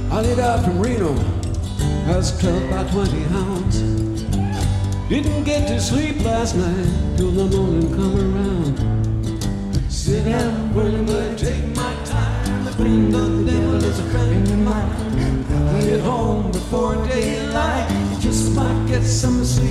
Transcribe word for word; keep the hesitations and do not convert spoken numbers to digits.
I laid out from Reno, I was clubbed by twenty hounds. Didn't get to sleep last night till the morning come around. Sit down, burning blood, take my time. The green gun devil is a friend of mine. I get home before daylight, just might get some sleep.